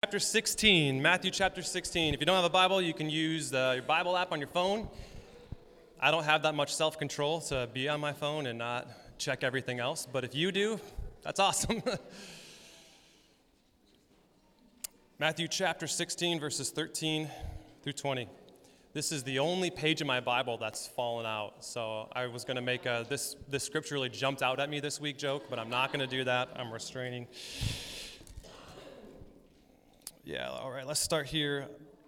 Chapter 16, Matthew chapter 16. If you don't have a Bible, you can use your Bible app on your phone. I don't have that much self-control to be on my phone and not check everything else, but if you do, that's awesome. Matthew chapter 16, verses 13 through 20. This is the only page in my Bible that's fallen out, so I was going to make this scripture really jumped out at me this week joke, but I'm not going to do that. I'm restraining. Yeah, all right, let's start here.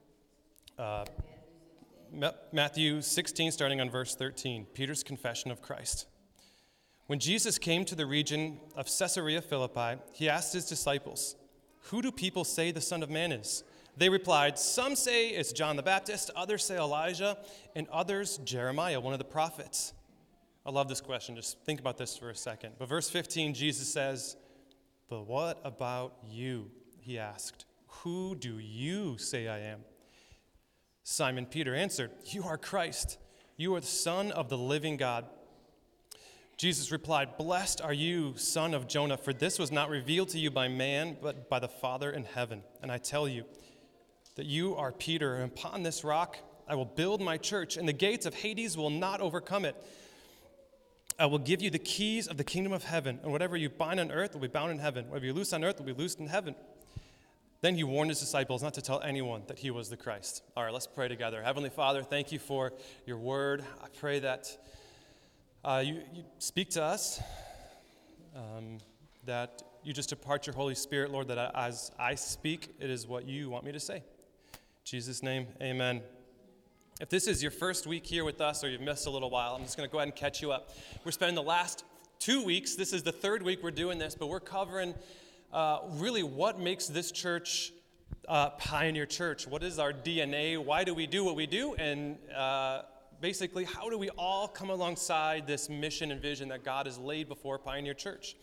Matthew 16, starting on verse 13, Peter's confession of Christ. When Jesus came to the region of Caesarea Philippi, he asked his disciples, "Who do people say the Son of Man is?" They replied, "Some say it's John the Baptist, others say Elijah, and others Jeremiah, one of the prophets." I love this question. Just think about this for a second. But verse 15, Jesus says, "But what about you?" he asked. "Who do you say I am?" Simon Peter answered, "You are Christ. You are the Son of the living God." Jesus replied, "Blessed are you, son of Jonah, for this was not revealed to you by man, but by the Father in heaven. And I tell you that you are Peter, and upon this rock I will build my church, and the gates of Hades will not overcome it. I will give you the keys of the kingdom of heaven, and whatever you bind on earth will be bound in heaven. Whatever you loose on earth will be loosed in heaven." Then he warned his disciples not to tell anyone that he was the Christ. All right, let's pray together. Heavenly Father, thank you for your word. I pray that you speak to us, that you just depart your Holy Spirit, Lord, that as I speak, it is what you want me to say. In Jesus' name, amen. If this is your first week here with us or you've missed a little while, I'm just going to go ahead and catch you up. We're spending the last 2 weeks. This is the third week we're doing this, but we're covering really what makes this church Pioneer Church. What is our DNA? Why do we do what we do? And basically, how do we all come alongside this mission and vision that God has laid before Pioneer Church?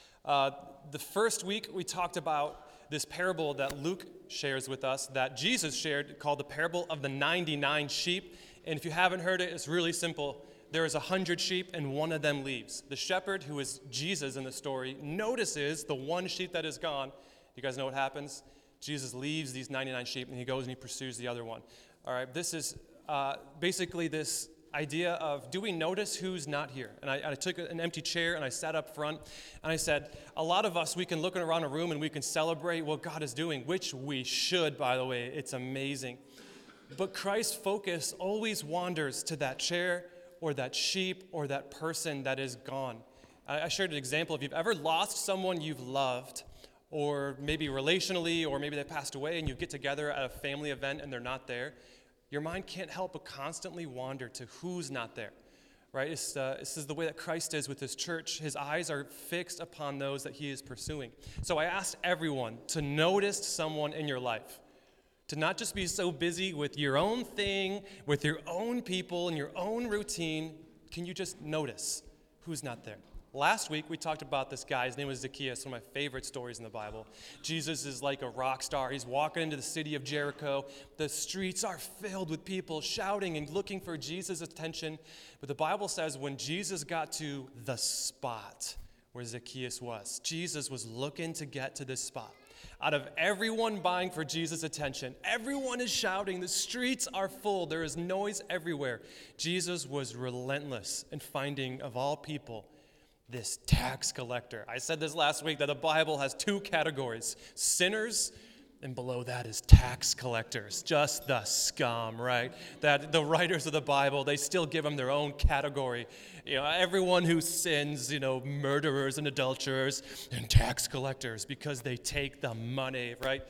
The first week, we talked about this parable that Luke shares with us, that Jesus shared, called the parable of the 99 sheep. And if you haven't heard it, it's really simple. There is 100 sheep, and one of them leaves. The shepherd, who is Jesus in the story, notices the one sheep that is gone. You guys know what happens? Jesus leaves these 99 sheep, and he goes and he pursues the other one. All right, this is basically this idea of, do we notice who's not here? And I took an empty chair, and I sat up front, and I said, a lot of us, we can look around a room, and we can celebrate what God is doing, which we should, by the way. It's amazing. But Christ's focus always wanders to that chair, or that sheep, or that person that is gone. I shared an example. If you've ever lost someone you've loved, or maybe relationally, or maybe they passed away, and you get together at a family event and they're not there, your mind can't help but constantly wander to who's not there, right? This is the way that Christ is with his church. His eyes are fixed upon those that he is pursuing. So I asked everyone to notice someone in your life, to not just be so busy with your own thing, with your own people and your own routine. Can you just notice who's not there? Last week, we talked about this guy. His name was Zacchaeus, one of my favorite stories in the Bible. Jesus is like a rock star. He's walking into the city of Jericho. The streets are filled with people shouting and looking for Jesus' attention. But the Bible says when Jesus got to the spot where Zacchaeus was, Jesus was looking to get to this spot. Out of everyone vying for Jesus' attention, everyone is shouting. The streets are full. There is noise everywhere. Jesus was relentless in finding, of all people, this tax collector. I said this last week, that the Bible has two categories: sinners, and below that is tax collectors. Just the scum, right? That the writers of the Bible, they still give them their own category. You know, everyone who sins, murderers and adulterers and tax collectors, because they take the money, right?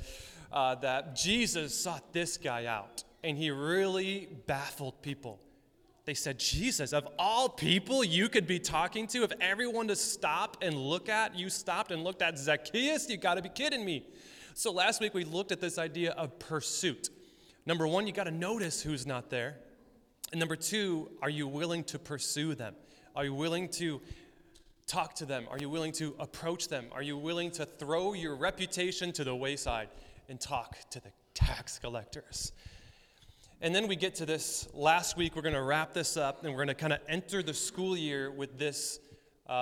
That Jesus sought this guy out, and he really baffled people. They said, Jesus, of all people you could be talking to, if everyone to stop and look at, you stopped and looked at Zacchaeus, you got to be kidding me. So last week we looked at this idea of pursuit. Number one, you got to notice who's not there. And number two, are you willing to pursue them? Are you willing to talk to them? Are you willing to approach them? Are you willing to throw your reputation to the wayside and talk to the tax collectors? And then we get to this last week. We're going to wrap this up, and we're going to kind of enter the school year with this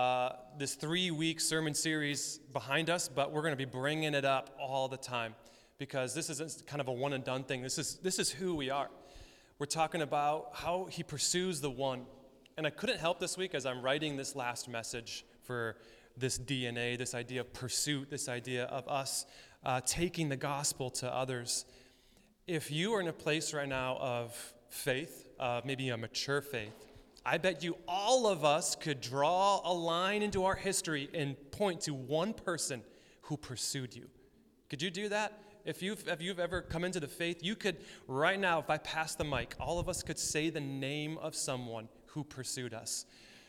3-week sermon series behind us, but we're going to be bringing it up all the time because this isn't kind of a one and done thing. This is who we are. We're talking about how he pursues the one. And I couldn't help this week as I'm writing this last message for this DNA, this idea of pursuit, this idea of us taking the gospel to others. If you are in a place right now of faith, maybe a mature faith, I bet you all of us could draw a line into our history and point to one person who pursued you. Could you do that? If you've ever come into the faith, you could, right now, if I pass the mic, all of us could say the name of someone who pursued us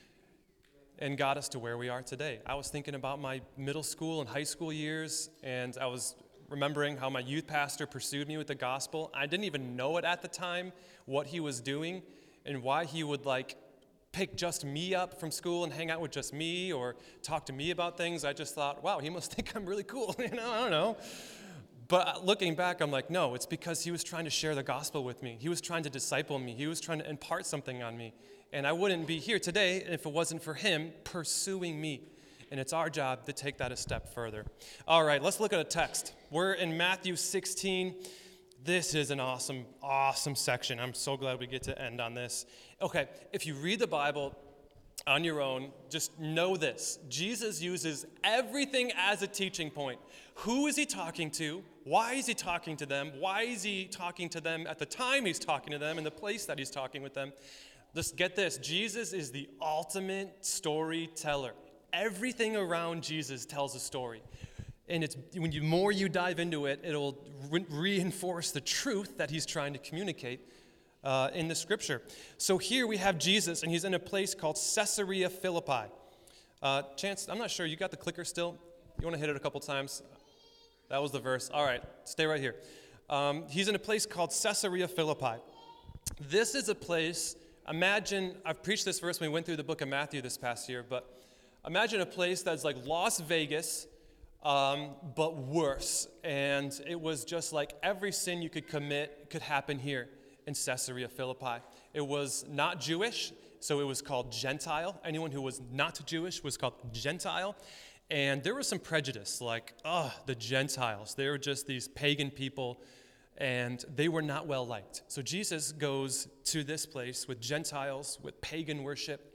and got us to where we are today. I was thinking about my middle school and high school years, and I was remembering how my youth pastor pursued me with the gospel. I didn't even know it at the time, what he was doing, and why he would pick just me up from school and hang out with just me or talk to me about things. I just thought, wow, he must think I'm really cool. I don't know. But looking back, I'm like, no, it's because he was trying to share the gospel with me. He was trying to disciple me. He was trying to impart something on me. And I wouldn't be here today if it wasn't for him pursuing me. And it's our job to take that a step further. All right, let's look at a text. We're in Matthew 16. This is an awesome, awesome section. I'm so glad we get to end on this. Okay, if you read the Bible on your own, just know this. Jesus uses everything as a teaching point. Who is he talking to? Why is he talking to them? Why is he talking to them at the time he's talking to them and the place that he's talking with them? Just get this. Jesus is the ultimate storyteller. Everything around Jesus tells a story. And it's when the more you dive into it, it'll reinforce the truth that he's trying to communicate in the scripture. So here we have Jesus, and he's in a place called Caesarea Philippi. Chance, I'm not sure. You got the clicker still? You want to hit it a couple times? That was the verse. All right, stay right here. He's in a place called Caesarea Philippi. This is a place, imagine, I've preached this verse when we went through the book of Matthew this past year, but imagine a place that's like Las Vegas, but worse. And it was just like every sin you could commit could happen here in Caesarea Philippi. It was not Jewish, so it was called Gentile. Anyone who was not Jewish was called Gentile. And there was some prejudice, like, the Gentiles. They were just these pagan people, and they were not well liked. So Jesus goes to this place with Gentiles, with pagan worship.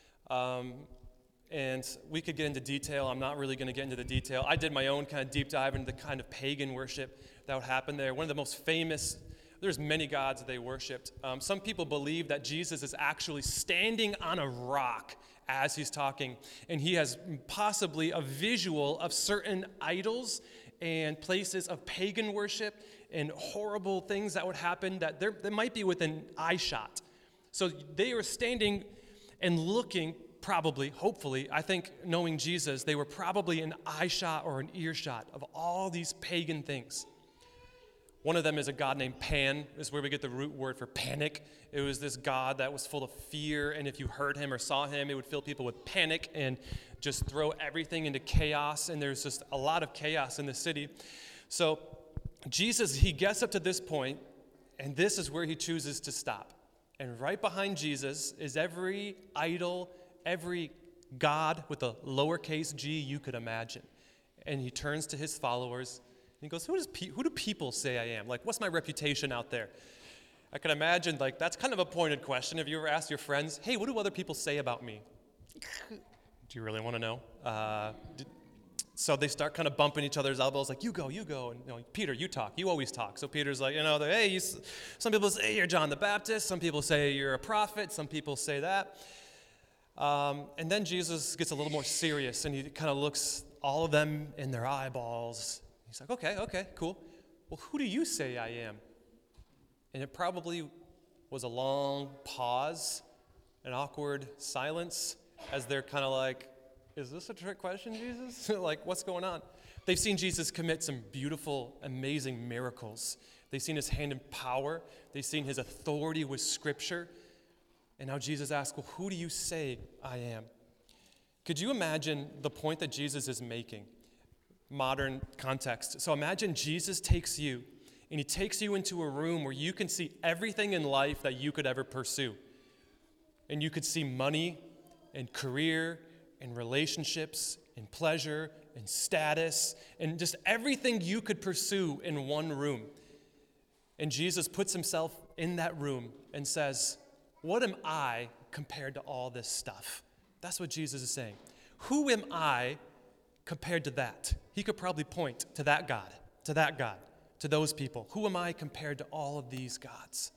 And we could get into detail. I'm not really going to get into the detail. I did my own kind of deep dive into the kind of pagan worship that would happen there. One of the most famous, there's many gods they worshipped. Some people believe that Jesus is actually standing on a rock as he's talking, and he has possibly a visual of certain idols and places of pagan worship and horrible things that would happen that they might be within eye shot. So they were standing and looking. Probably, hopefully, I think knowing Jesus, they were probably an eye shot or an ear shot of all these pagan things. One of them is a god named Pan. This is where we get the root word for panic. It was this god that was full of fear, and if you heard him or saw him, it would fill people with panic and just throw everything into chaos, and there's just a lot of chaos in the city. So Jesus, he gets up to this point, and this is where he chooses to stop. And right behind Jesus is every idol, every god with a lowercase g you could imagine. And he turns to his followers and he goes, who do people say I am? Like, what's my reputation out there? I can imagine, that's kind of a pointed question. Have you ever asked your friends, hey, what do other people say about me? Do you really want to know? So they start kind of bumping each other's elbows, like, you go. And Peter, you talk. You always talk. So Peter's like, hey, some people say you're John the Baptist. Some people say you're a prophet. Some people say that. And then Jesus gets a little more serious, and he kind of looks all of them in their eyeballs. He's like, okay, cool. Well, who do you say I am? And it probably was a long pause, an awkward silence, as they're kind of like, is this a trick question, Jesus? Like, what's going on? They've seen Jesus commit some beautiful, amazing miracles. They've seen his hand in power. They've seen his authority with Scripture. And now Jesus asks, well, who do you say I am? Could you imagine the point that Jesus is making? Modern context. So imagine Jesus takes you, and he takes you into a room where you can see everything in life that you could ever pursue. And you could see money and career and relationships and pleasure and status and just everything you could pursue in one room. And Jesus puts himself in that room and says, what am I compared to all this stuff? That's what Jesus is saying. Who am I compared to that? He could probably point to that God, to those people. Who am I compared to all of these gods?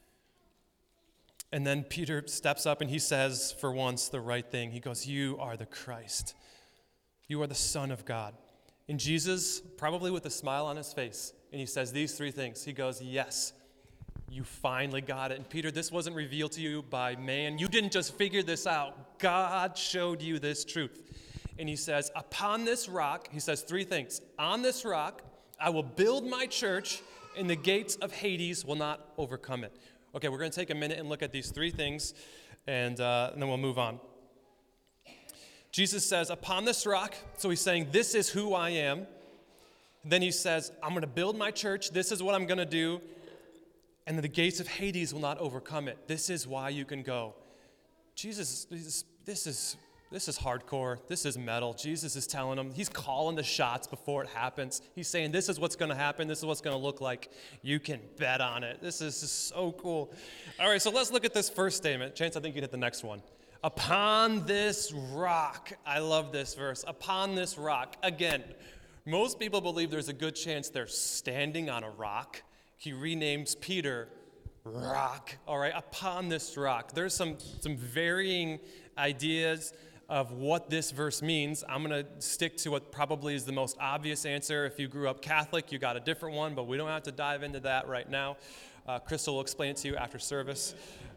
And then Peter steps up and he says, for once, the right thing. He goes, you are the Christ. You are the Son of God. And Jesus, probably with a smile on his face, and he says these three things. He goes, yes, you finally got it. And Peter, this wasn't revealed to you by man. You didn't just figure this out. God showed you this truth. And he says, upon this rock, he says three things. On this rock, I will build my church, and the gates of Hades will not overcome it. Okay, we're going to take a minute and look at these three things, and then we'll move on. Jesus says, upon this rock, so he's saying, this is who I am. Then he says, I'm going to build my church. This is what I'm going to do. And the gates of Hades will not overcome it. This is why you can go. Jesus, this is hardcore. This is metal. Jesus is telling them, he's calling the shots before it happens. He's saying, this is what's going to happen. This is what's going to look like. You can bet on it. This is just so cool. All right, so let's look at this first statement. Chance, I think you can hit the next one. Upon this rock. I love this verse. Upon this rock. Again, most people believe there's a good chance they're standing on a rock. He renames Peter rock. All right, upon this rock. There's some varying ideas of what this verse means. I'm going to stick to what probably is the most obvious answer. If you grew up Catholic, you got a different one, but we don't have to dive into that right now. Crystal will explain it to you after service.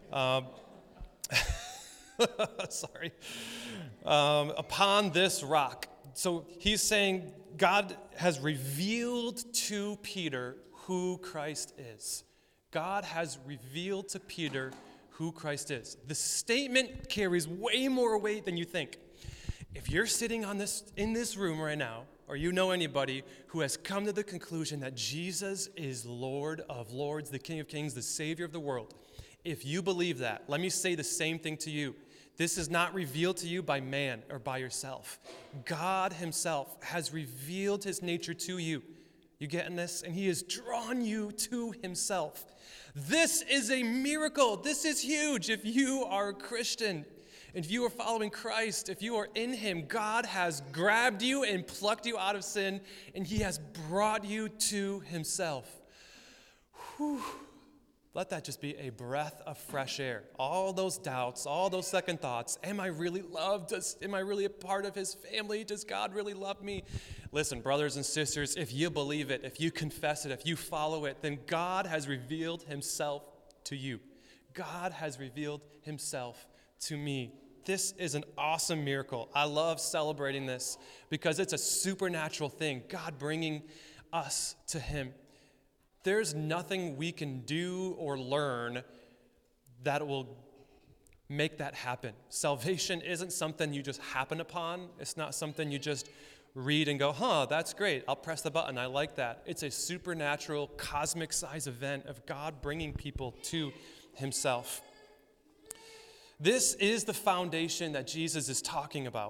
Sorry. Upon this rock. So he's saying God has revealed to Peter who Christ is. God has revealed to Peter who Christ is. The statement carries way more weight than you think. If you're sitting in this room right now, or you know anybody who has come to the conclusion that Jesus is Lord of Lords, the King of Kings, the Savior of the world, if you believe that, let me say the same thing to you. This is not revealed to you by man or by yourself. God himself has revealed his nature to you. You getting this? And he has drawn you to himself. This is a miracle. This is huge. If you are a Christian, if you are following Christ, if you are in him, God has grabbed you and plucked you out of sin, and he has brought you to himself. Whew. Let that just be a breath of fresh air. All those doubts, all those second thoughts. Am I really loved? Am I really a part of his family? Does God really love me? Listen, brothers and sisters, if you believe it, if you confess it, if you follow it, then God has revealed himself to you. God has revealed himself to me. This is an awesome miracle. I love celebrating this because it's a supernatural thing, God bringing us to him. There's nothing we can do or learn that will make that happen. Salvation isn't something you just happen upon. It's not something you just read and go, that's great. I'll press the button. I like that. It's a supernatural, cosmic size event of God bringing people to himself. This is the foundation that Jesus is talking about.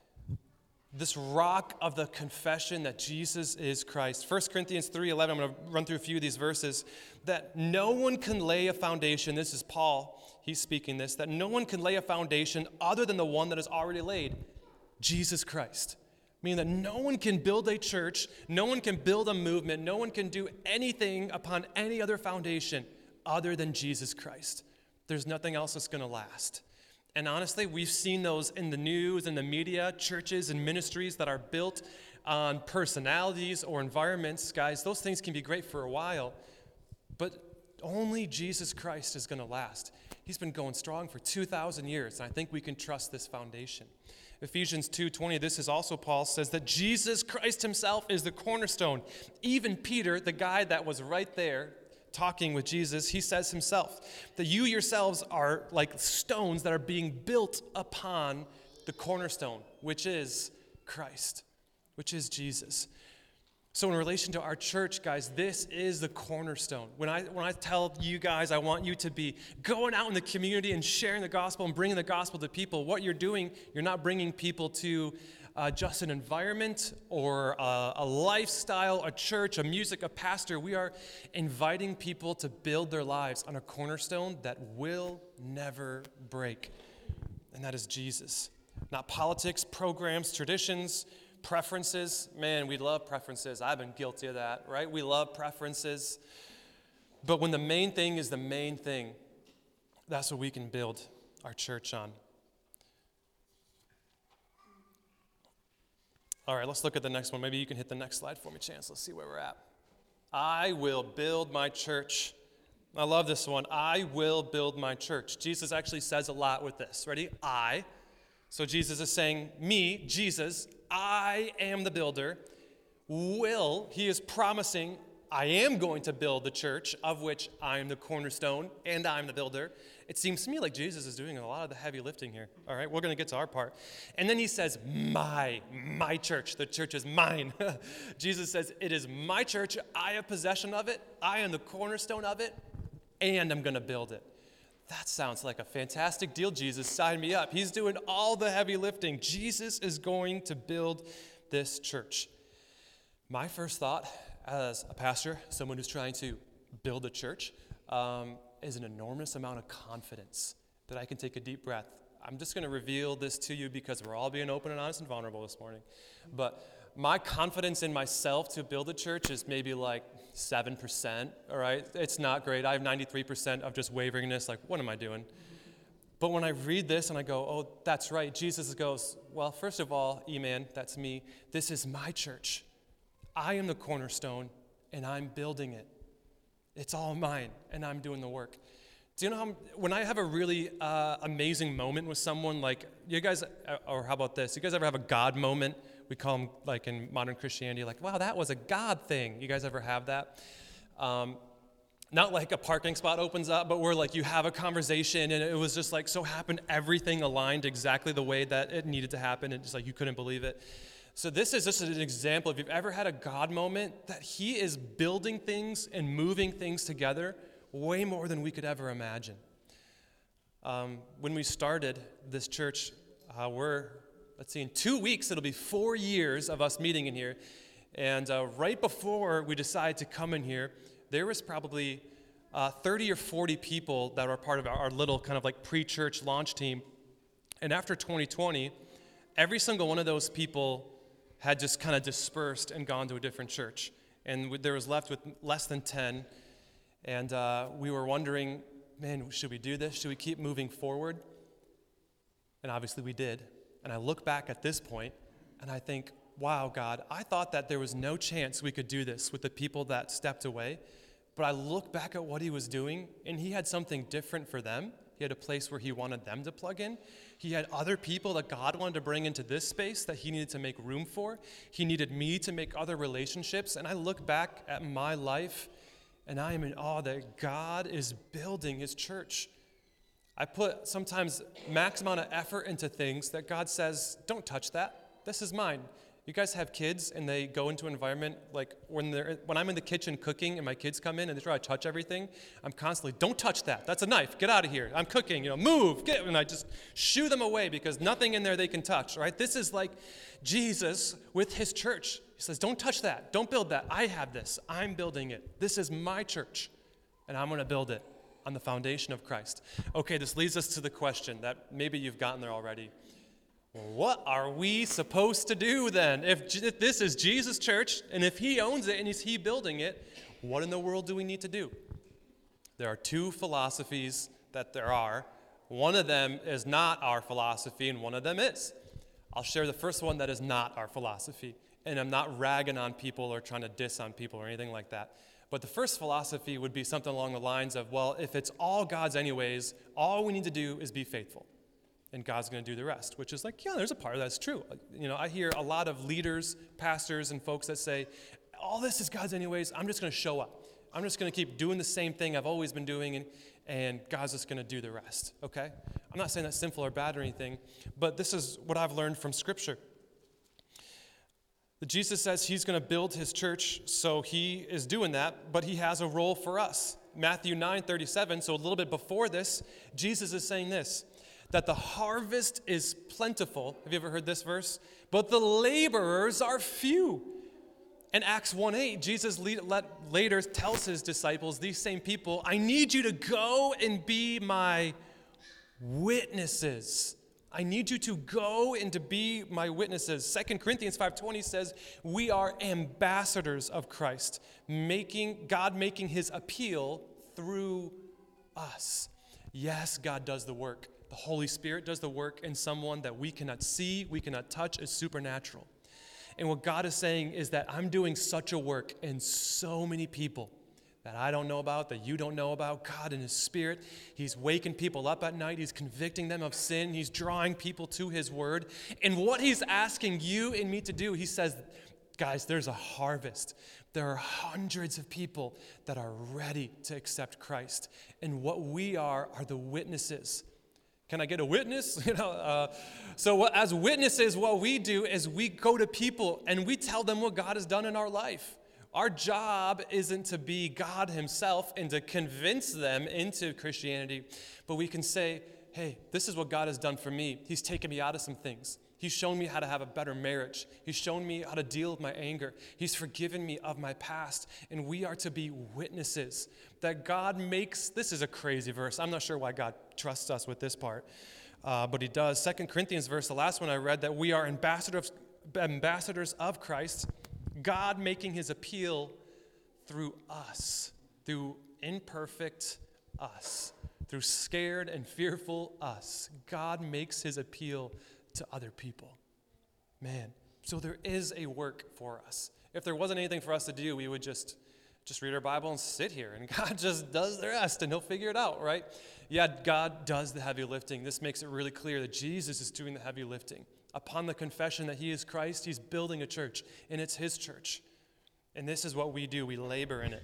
This rock of the confession that Jesus is Christ. 1 Corinthians 3:11, I'm going to run through a few of these verses, that no one can lay a foundation. This is Paul, he's speaking this, that no one can lay a foundation other than the one that is already laid, Jesus Christ. Meaning that no one can build a church, no one can build a movement, no one can do anything upon any other foundation other than Jesus Christ. There's nothing else that's going to last. And honestly, we've seen those in the news, in the media, churches and ministries that are built on personalities or environments. Guys, those things can be great for a while, but only Jesus Christ is going to last. He's been going strong for 2,000 years, and I think we can trust this foundation. Ephesians 2:20, this is also Paul, says that Jesus Christ himself is the cornerstone. Even Peter, the guy that was right there, talking with Jesus, he says himself that you yourselves are like stones that are being built upon the cornerstone, which is Christ, which is Jesus. So in relation to our church, guys, this is the cornerstone. When I tell you guys I want you to be going out in the community and sharing the gospel and bringing the gospel to people, what you're doing, you're not bringing people to just an environment or a lifestyle, a church, a music, a pastor. We are inviting people to build their lives on a cornerstone that will never break, and that is Jesus. Not politics, programs, traditions, preferences. Man, we love preferences. I've been guilty of that, right? We love preferences. But when the main thing is the main thing, that's what we can build our church on. All right, let's look at the next one. Maybe you can hit the next slide for me, Chance. Let's see where we're at. I will build my church. I love this one. I will build my church. Jesus actually says a lot with this. Ready? I. So Jesus is saying, me, Jesus, I am the builder. Will, he is promising, I am going to build the church, of which I am the cornerstone, and I'm the builder. It seems to me like Jesus is doing a lot of the heavy lifting here. All right, we're going to get to our part. And then he says, my church. The church is mine. Jesus says, it is my church. I have possession of it. I am the cornerstone of it, and I'm going to build it. That sounds like a fantastic deal, Jesus. Sign me up. He's doing all the heavy lifting. Jesus is going to build this church. My first thought as a pastor, someone who's trying to build a church, is an enormous amount of confidence that I can take a deep breath. I'm just going to reveal this to you because we're all being open and honest and vulnerable this morning. But my confidence in myself to build a church is maybe like 7%, all right? It's not great. I have 93% of just waveringness, like, what am I doing? But when I read this and I go, oh, that's right, Jesus goes, well, first of all, E-Man, that's me. This is my church. I am the cornerstone, and I'm building it. It's all mine, and I'm doing the work. Do you know when I have a really amazing moment with someone, like you guys, or how about this? You guys ever have a God moment? We call them, like in modern Christianity, like, wow, that was a God thing. You guys ever have that? Not like a parking spot opens up, but where like you have a conversation and it was just like so happened, everything aligned exactly the way that it needed to happen, and just like you couldn't believe it. So this is just an example. If you've ever had a God moment, that he is building things and moving things together way more than we could ever imagine. When we started this church, in 2 weeks, it'll be 4 years of us meeting in here. And right before we decided to come in here, there was probably 30 or 40 people that were part of our little kind of like pre-church launch team. And after 2020, every single one of those people had just kind of dispersed and gone to a different church. And there was left with less than 10. And we were wondering, man, should we do this? Should we keep moving forward? And obviously we did. And I look back at this point, and I think, wow, God, I thought that there was no chance we could do this with the people that stepped away. But I look back at what he was doing, and he had something different for them. He had a place where he wanted them to plug in. He had other people that God wanted to bring into this space that he needed to make room for. He needed me to make other relationships. And I look back at my life, and I am in awe that God is building his church. I put sometimes max amount of effort into things that God says, don't touch that. This is mine. You guys have kids and they go into an environment like when I'm in the kitchen cooking and my kids come in and they try to touch everything, I'm constantly, don't touch that. That's a knife. Get out of here. I'm cooking. Move. And I just shoo them away because nothing in there they can touch, right? This is like Jesus with his church. He says, don't touch that. Don't build that. I have this. I'm building it. This is my church, and I'm going to build it on the foundation of Christ. Okay, this leads us to the question that maybe you've gotten there already. What are we supposed to do then? If this is Jesus' church, and if he owns it and is he building it, what in the world do we need to do? There are two philosophies that there are. One of them is not our philosophy, and one of them is. I'll share the first one that is not our philosophy. And I'm not ragging on people or trying to diss on people or anything like that. But the first philosophy would be something along the lines of, well, if it's all God's anyways, all we need to do is be faithful. And God's going to do the rest, which is like, yeah, there's a part of that's true. I hear a lot of leaders, pastors, and folks that say, all this is God's anyways, I'm just going to show up. I'm just going to keep doing the same thing I've always been doing, and God's just going to do the rest, okay? I'm not saying that's sinful or bad or anything, but this is what I've learned from Scripture. Jesus says he's going to build his church, so he is doing that, but he has a role for us. Matthew 9:37, so a little bit before this, Jesus is saying this. that the harvest is plentiful. Have you ever heard this verse? But the laborers are few. In Acts 1:8, Jesus later tells his disciples, these same people, I need you to go and be my witnesses. I need you to go and to be my witnesses. 2 Corinthians 5:20 says, we are ambassadors of Christ, God making his appeal through us. Yes, God does the work. The Holy Spirit does the work in someone that we cannot see, we cannot touch, is supernatural. And what God is saying is that I'm doing such a work in so many people that I don't know about, that you don't know about. God in his Spirit, he's waking people up at night. He's convicting them of sin. He's drawing people to his word. And what he's asking you and me to do, he says, guys, there's a harvest. There are hundreds of people that are ready to accept Christ. And what we are the witnesses. Can I get a witness? As witnesses, what we do is we go to people and we tell them what God has done in our life. Our job isn't to be God himself and to convince them into Christianity, but we can say, hey, this is what God has done for me. He's taken me out of some things. He's shown me how to have a better marriage. He's shown me how to deal with my anger. He's forgiven me of my past. And we are to be witnesses that God makes. This is a crazy verse. I'm not sure why God trusts us with this part, but he does. 2 Corinthians verse, the last one I read, that we are ambassadors of Christ, God making his appeal through us, through imperfect us, through scared and fearful us. God makes his appeal to other people. Man, so there is a work for us. If there wasn't anything for us to do, we would just read our Bible and sit here, and God just does the rest, and he'll figure it out, right? Yeah, God does the heavy lifting. This makes it really clear that Jesus is doing the heavy lifting. Upon the confession that he is Christ, he's building a church, and it's his church. And this is what we do. We labor in it.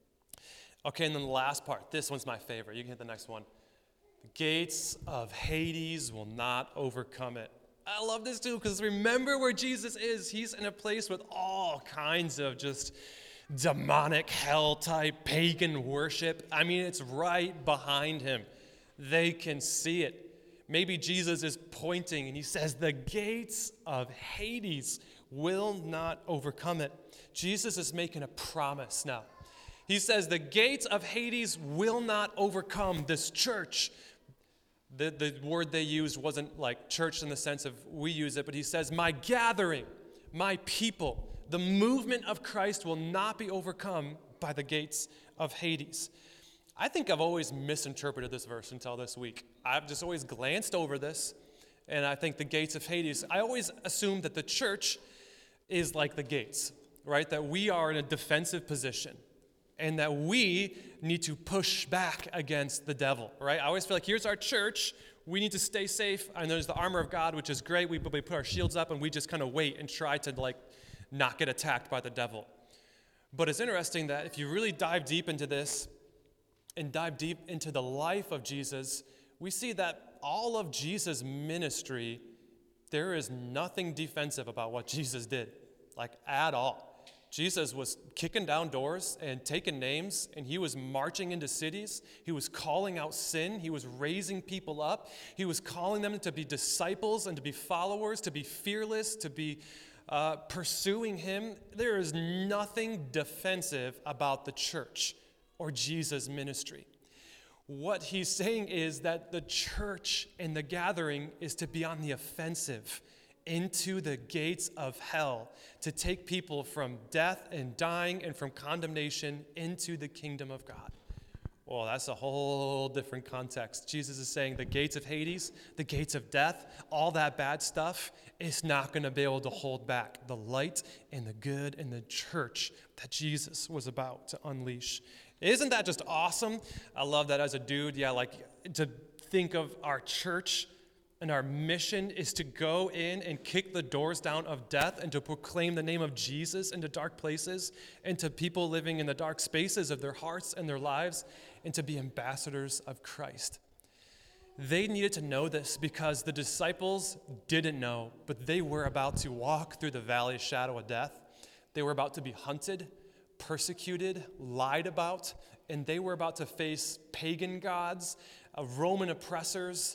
Okay, and then the last part. This one's my favorite. You can hit the next one. The gates of Hades will not overcome it. I love this too, because remember where Jesus is. He's in a place with all kinds of just demonic hell-type pagan worship. I mean, it's right behind him. They can see it. Maybe Jesus is pointing and he says, the gates of Hades will not overcome it. Jesus is making a promise now. He says the gates of Hades will not overcome this church. The word they used wasn't like church in the sense of we use it, but he says, my gathering, my people, the movement of Christ will not be overcome by the gates of Hades. I think I've always misinterpreted this verse until this week. I've just always glanced over this, and I think the gates of Hades, I always assumed that the church is like the gates, right? That we are in a defensive position, and that we need to push back against the devil, right? I always feel like here's our church, we need to stay safe, and there's the armor of God, which is great. We put our shields up, and we just kind of wait and try to not get attacked by the devil. But it's interesting that if you really dive deep into this, and dive deep into the life of Jesus, we see that all of Jesus' ministry, there is nothing defensive about what Jesus did, at all. Jesus was kicking down doors and taking names, and he was marching into cities. He was calling out sin. He was raising people up. He was calling them to be disciples and to be followers, to be fearless, to be pursuing him. There is nothing defensive about the church or Jesus' ministry. What he's saying is that the church and the gathering is to be on the offensive into the gates of hell, to take people from death and dying and from condemnation into the kingdom of God. Well, that's a whole different context. Jesus is saying the gates of Hades, the gates of death, all that bad stuff is not going to be able to hold back the light and the good and the church that Jesus was about to unleash. Isn't that just awesome? I love that as a dude. Yeah, to think of our church and our mission is to go in and kick the doors down of death and to proclaim the name of Jesus into dark places and to people living in the dark spaces of their hearts and their lives and to be ambassadors of Christ. They needed to know this because the disciples didn't know, but they were about to walk through the valley of shadow of death. They were about to be hunted, persecuted, lied about, and they were about to face pagan gods, Roman oppressors,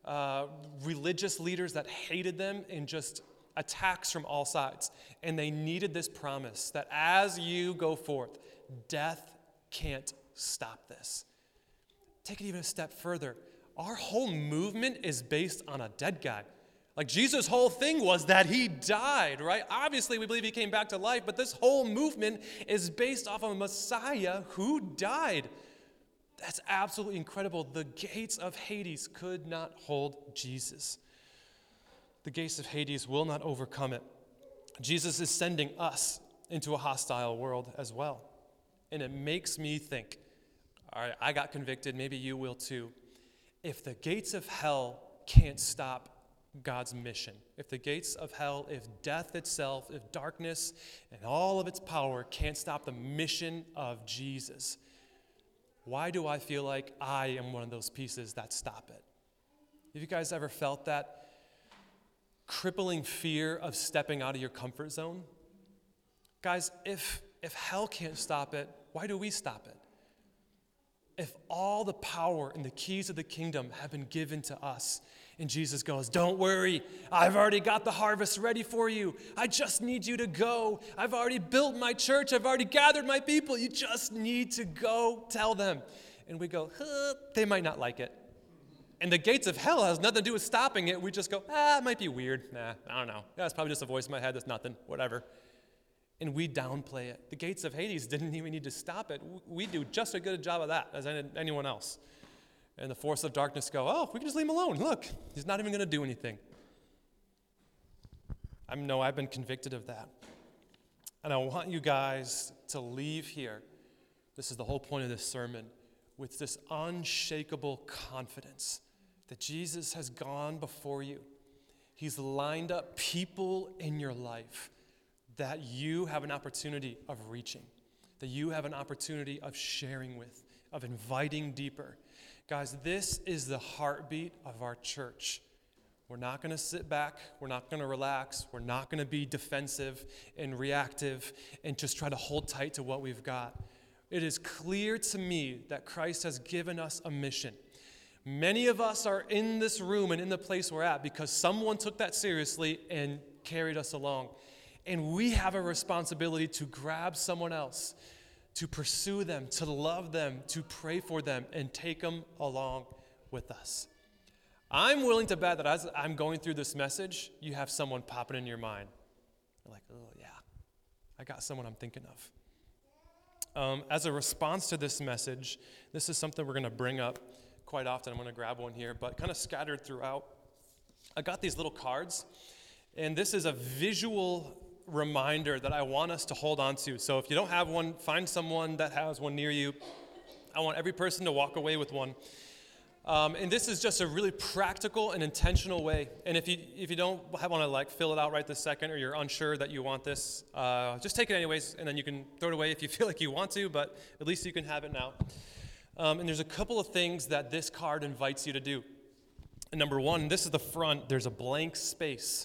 religious leaders that hated them, and just attacks from all sides. And they needed this promise that as you go forth, death can't stop this. Take it even a step further. Our whole movement is based on a dead guy. Like Jesus' whole thing was that he died, right? Obviously, we believe he came back to life, but this whole movement is based off of a Messiah who died. That's absolutely incredible. The gates of Hades could not hold Jesus. The gates of Hades will not overcome it. Jesus is sending us into a hostile world as well. And it makes me think, all right, I got convicted, maybe you will too. If the gates of hell can't stop God's mission, if the gates of hell, if death itself, if darkness and all of its power can't stop the mission of Jesus, why do I feel like I am one of those pieces that stop it? Have you guys ever felt that crippling fear of stepping out of your comfort zone? Guys, if hell can't stop it, why do we stop it? If all the power and the keys of the kingdom have been given to us, and Jesus goes, don't worry, I've already got the harvest ready for you. I just need you to go. I've already built my church. I've already gathered my people. You just need to go tell them. And we go, they might not like it. And the gates of hell has nothing to do with stopping it. We just go, it might be weird. Nah, I don't know. That's probably just a voice in my head. That's nothing, whatever. And we downplay it. The gates of Hades didn't even need to stop it. We do just as good a job of that as anyone else. And the force of darkness go, we can just leave him alone. Look, he's not even going to do anything. I've been convicted of that. And I want you guys to leave here, this is the whole point of this sermon, with this unshakable confidence that Jesus has gone before you. He's lined up people in your life that you have an opportunity of reaching, that you have an opportunity of sharing with, of inviting deeper. Guys, this is the heartbeat of our church. We're not going to sit back. We're not going to relax. We're not going to be defensive and reactive and just try to hold tight to what we've got. It is clear to me that Christ has given us a mission. Many of us are in this room and in the place we're at because someone took that seriously and carried us along. And we have a responsibility to grab someone else, to pursue them, to love them, to pray for them, and take them along with us. I'm willing to bet that as I'm going through this message, you have someone popping in your mind. You're like, oh yeah, I got someone I'm thinking of. As a response to this message, this is something we're going to bring up quite often. I'm going to grab one here, but kind of scattered throughout. I got these little cards, and this is a visual reminder that I want us to hold on to. So if you don't have one, find someone that has one near you. I want every person to walk away with one. And this is just a really practical and intentional way. And if you don't want to fill it out right this second, or you're unsure that you want this, just take it anyways, and then you can throw it away if you feel like you want to, but at least you can have it now. And there's a couple of things that this card invites you to do. And number one, this is the front. There's a blank space.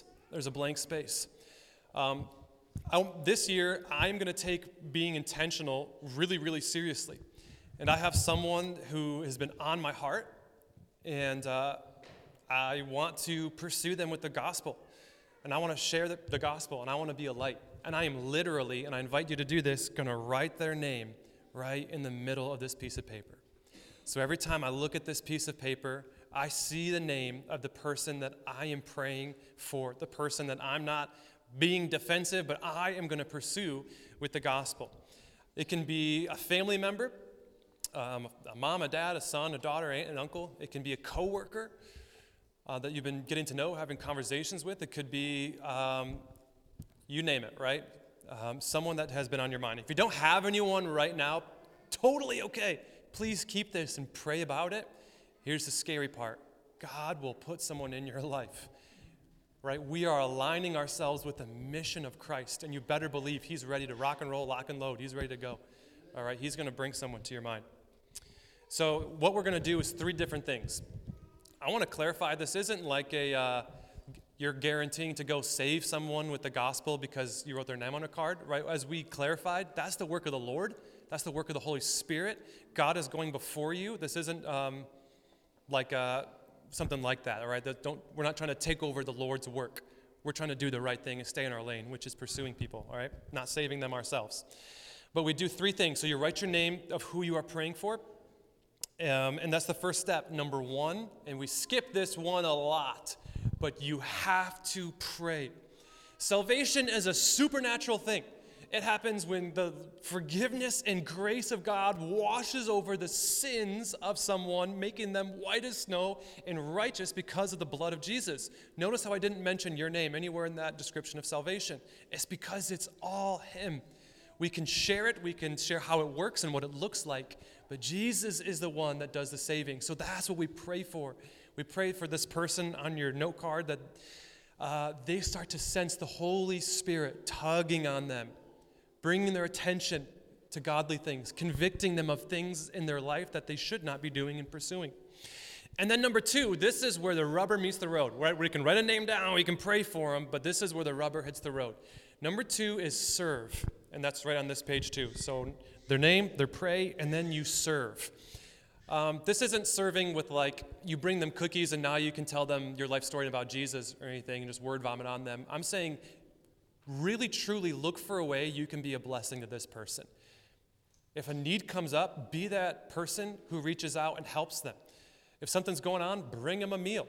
This year, I'm going to take being intentional really, really seriously. And I have someone who has been on my heart, and I want to pursue them with the gospel. And I want to share the gospel, and I want to be a light. And I am literally, and I invite you to do this, going to write their name right in the middle of this piece of paper. So every time I look at this piece of paper, I see the name of the person that I am praying for, the person that I'm not being defensive, but I am going to pursue with the gospel. It can be a family member, a mom, a dad, a son, a daughter, aunt, and uncle. It can be a coworker that you've been getting to know, having conversations with. It could be, you name it, right? Someone that has been on your mind. If you don't have anyone right now, totally okay. Please keep this and pray about it. Here's the scary part. God will put someone in your life, right? We are aligning ourselves with the mission of Christ, and you better believe he's ready to rock and roll, lock and load. He's ready to go, all right? He's going to bring someone to your mind. So what we're going to do is 3 different things. I want to clarify, this isn't like you're guaranteeing to go save someone with the gospel because you wrote their name on a card, right? As we clarified, that's the work of the Lord. That's the work of the Holy Spirit. God is going before you. This isn't something like that, all right? We're not trying to take over the Lord's work. We're trying to do the right thing and stay in our lane, which is pursuing people, all right? Not saving them ourselves. But we do 3 things. So you write your name of who you are praying for, and that's the first step, number 1. And we skip this one a lot, but you have to pray. Salvation is a supernatural thing. It happens when the forgiveness and grace of God washes over the sins of someone, making them white as snow and righteous because of the blood of Jesus. Notice how I didn't mention your name anywhere in that description of salvation. It's because it's all Him. We can share it, we can share how it works and what it looks like, but Jesus is the one that does the saving. So that's what we pray for. We pray for this person on your note card that they start to sense the Holy Spirit tugging on them, bringing their attention to godly things, convicting them of things in their life that they should not be doing and pursuing. And then number 2, this is where the rubber meets the road. Right? We can write a name down, we can pray for them, but this is where the rubber hits the road. Number 2 is serve, and that's right on this page too. So their name, their pray, and then you serve. This isn't serving with like you bring them cookies and now you can tell them your life story about Jesus or anything and just word vomit on them. I'm saying really, truly look for a way you can be a blessing to this person. If a need comes up, be that person who reaches out and helps them. If something's going on, bring them a meal.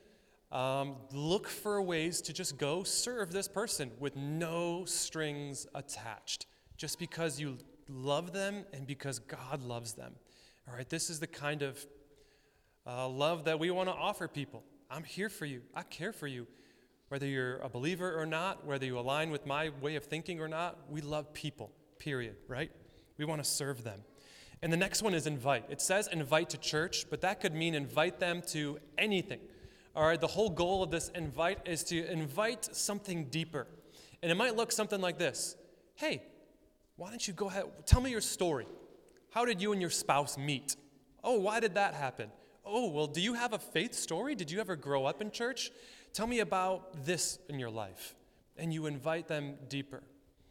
Look for ways to just go serve this person with no strings attached, just because you love them and because God loves them. All right, this is the kind of love that we want to offer people. I'm here for you. I care for you. Whether you're a believer or not, whether you align with my way of thinking or not, we love people, period, right? We want to serve them. And the next one is invite. It says invite to church, but that could mean invite them to anything. All right, the whole goal of this invite is to invite something deeper. And it might look something like this. Hey, why don't you go ahead, tell me your story. How did you and your spouse meet? Oh, why did that happen? Oh, well, do you have a faith story? Did you ever grow up in church? Tell me about this in your life. And you invite them deeper.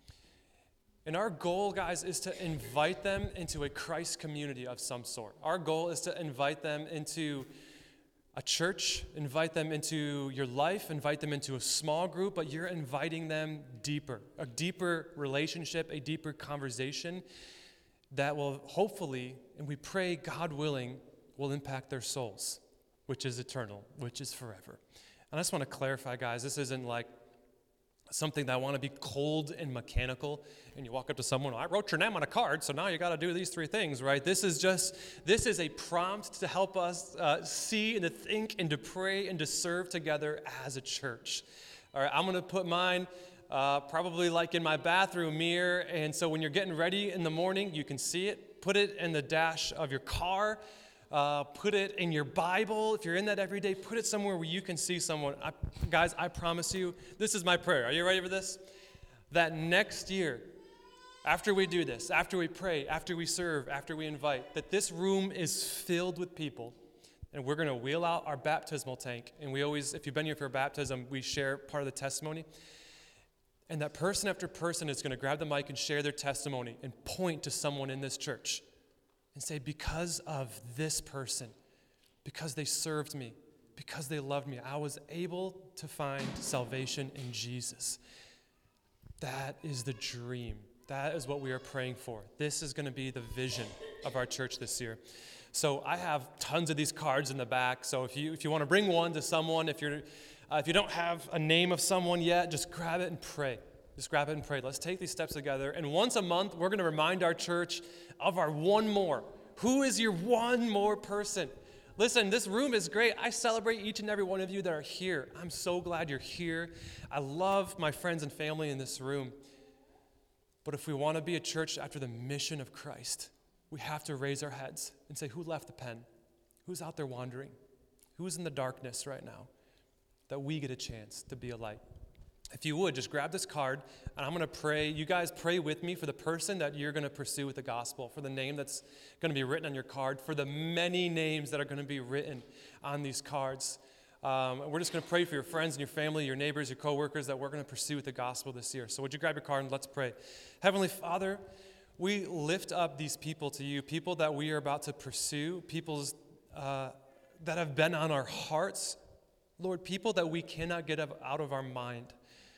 And our goal, guys, is to invite them into a Christ community of some sort. Our goal is to invite them into a church, invite them into your life, invite them into a small group, but you're inviting them deeper, a deeper relationship, a deeper conversation that will hopefully, and we pray, God willing, will impact their souls, which is eternal, which is forever. And I just want to clarify, guys, this isn't like something that I want to be cold and mechanical, and you walk up to someone, I wrote your name on a card, so now you got to do these 3 things, right? This is a prompt to help us see and to think and to pray and to serve together as a church. All right, I'm going to put mine probably like in my bathroom mirror, and so when you're getting ready in the morning, you can see it. Put it in the dash of your car. Put it in your Bible. If you're in that every day, put it somewhere where you can see someone. Guys, I promise you, this is my prayer. Are you ready for this? That next year, after we do this, after we pray, after we serve, after we invite, that this room is filled with people, and we're going to wheel out our baptismal tank. And we always, if you've been here for a baptism, we share part of the testimony. And that person after person is going to grab the mic and share their testimony and point to someone in this church and say, because of this person, because they served me, because they loved me, I was able to find salvation in Jesus. That is the dream. That is what we are praying for. This is going to be the vision of our church this year. So I have tons of these cards in the back. So if you want to bring one to someone, if you don't have a name of someone yet, just grab it and pray. Just grab it and pray. Let's take these steps together. And once a month, we're going to remind our church of our one more. Who is your one more person? Listen, this room is great. I celebrate each and every one of you that are here. I'm so glad you're here. I love my friends and family in this room. But if we want to be a church after the mission of Christ, we have to raise our heads and say, who left the pen? Who's out there wandering? Who's in the darkness right now? That we get a chance to be a light. If you would, just grab this card, and I'm going to pray. You guys pray with me for the person that you're going to pursue with the gospel, for the name that's going to be written on your card, for the many names that are going to be written on these cards. We're just going to pray for your friends and your family, your neighbors, your coworkers that we're going to pursue with the gospel this year. So would you grab your card and let's pray. Heavenly Father, we lift up these people to you, people that we are about to pursue, people that have been on our hearts. Lord, people that we cannot get out of our mind.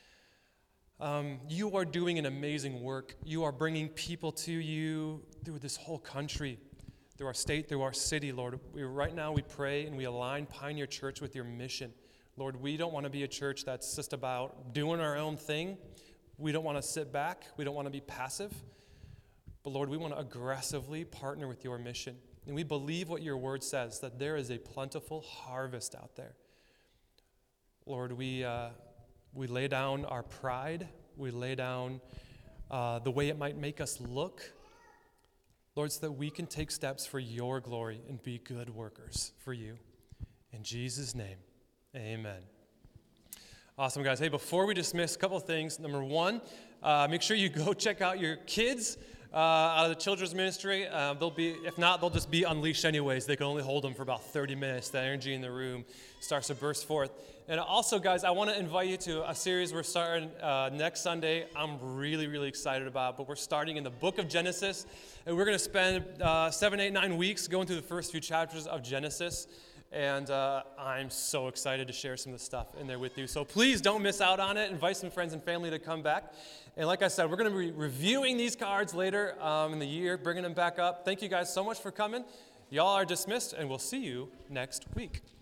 You are doing an amazing work. You are bringing people to you through this whole country, through our state, through our city, Lord. Right now we pray and we align Pioneer Church with your mission. Lord, we don't want to be a church that's just about doing our own thing. We don't want to sit back. We don't want to be passive. But Lord, we want to aggressively partner with your mission. And we believe what your word says, that there is a plentiful harvest out there. Lord, we lay down our pride. We lay down the way it might make us look. Lord, so that we can take steps for your glory and be good workers for you. In Jesus' name, amen. Awesome, guys. Hey, before we dismiss, a couple of things. Number one, make sure you go check out your kids out of the children's ministry. If not, they'll just be unleashed anyways. They can only hold them for about 30 minutes. The energy in the room starts to burst forth. And also, guys, I want to invite you to a series we're starting next Sunday. I'm really, really excited about, but we're starting in the book of Genesis, and we're going to spend 7, 8, 9 weeks going through the first few chapters of Genesis. And I'm so excited to share some of the stuff in there with you. So please don't miss out on it. Invite some friends and family to come back. And like I said, we're going to be reviewing these cards later in the year, bringing them back up. Thank you guys so much for coming. Y'all are dismissed, and we'll see you next week.